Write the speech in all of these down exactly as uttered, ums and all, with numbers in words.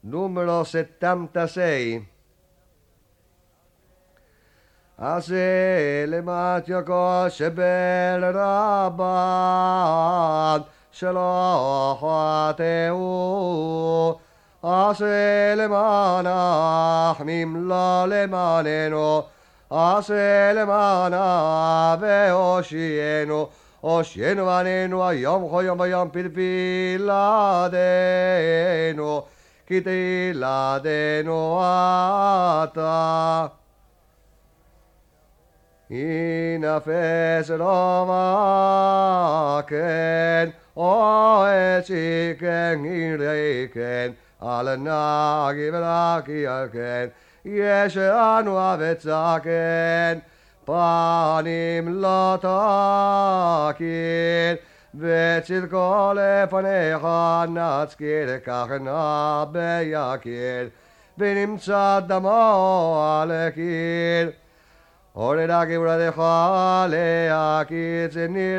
Numero settantasei. עשה למט יקוש שבל רבן שלא חטאו עשה למענם לא למעננו עשה למענה והושיענו הושיענו בנינו היום כל יום ויום פתפילתנו כי תהילתנו אתה ינפש רומקן אוהד שיקן ירקן על נגי ולקי כן יש לנו אבצקן פנים לא תקין וצדקו לפניך נצקיר כך נא ביקיר ונמצא דמו על הקיר הורדה גבורתך להקיץ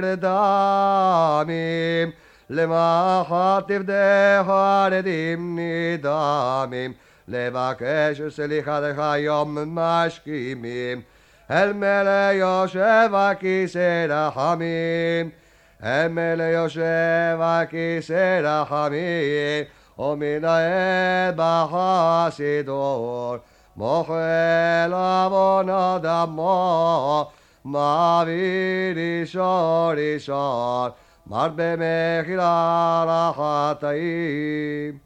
נרדמים למחת תפדך רדים נדמים לבקש סליחתך יום משכימים אל מלא יושב הכיסא רחמים אל מלא יושב הכיסא רחמים ומנהל בחסידות מוחל עוון אדמו מעביר ראשון ראשון מרבה מחילה לחטאים